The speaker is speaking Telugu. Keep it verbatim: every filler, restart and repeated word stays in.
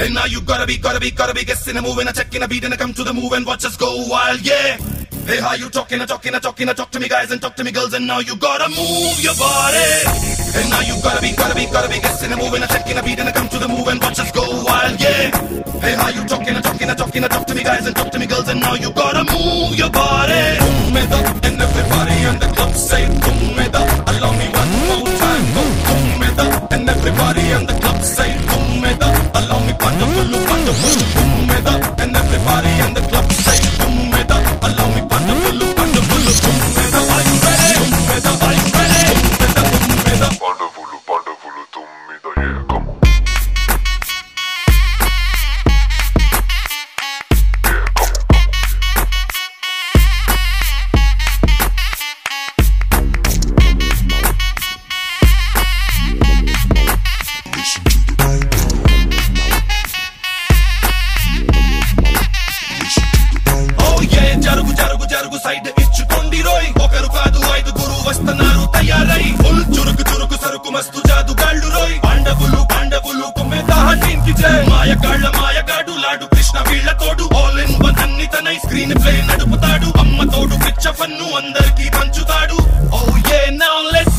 And now you gotta be, gotta be, gotta be guessing a move and a checking a beat and a come to the move and watch us go wild, yeah. Hey, how you talking, a talking, a talking, a talk to me guys and talk to me girls, and now you gotta move your body. And now you gotta be, gotta be, gotta be guessing a move and a checking a beat and a come to the move and watch us go wild, yeah. Hey, how you talking, a talking, a talking, a talk to me guys and talk to me girls, and now you gotta move your body. Boom it up, and everybody in the club say boom it up. Allow me one more time, go boom it up, and everybody in the club say boom it up. Allow me wonderful, wonderful, boom it up, and everybody in the club say boom it up. Allow me wonderful, wonderful, boom it up. Are you ready? Boom it up, are you ready? Boom it up, boom it up. Wonderful, wonderful, tumida, yeah, come on. జరుగు జరుగు జరుగు సైడ్ ఇచ్చుకోండి రోయ్, ఒకరు కాదు ఐదుగురు వస్తున్నారు తయారై. ఫుల్ చురుకు చురుకు సరుకు మస్తు జాదు గాళ్ళు రోయ్, పాండవులు పాండవులు కుమ్మెదా టీంకి జై. మాయగాళ్ళ మాయగాడు లాడు కృష్ణ వీళ్ళ తోడు, ఆల్ ఇన్ వన్ అన్ని తనై స్క్రీన్ ప్లే నడుపుతాడు. అమ్మ తోడు పిచ్చ ఫన్ను అందరికీ పంచుతాడు. ఓ యే నౌ లెట్స్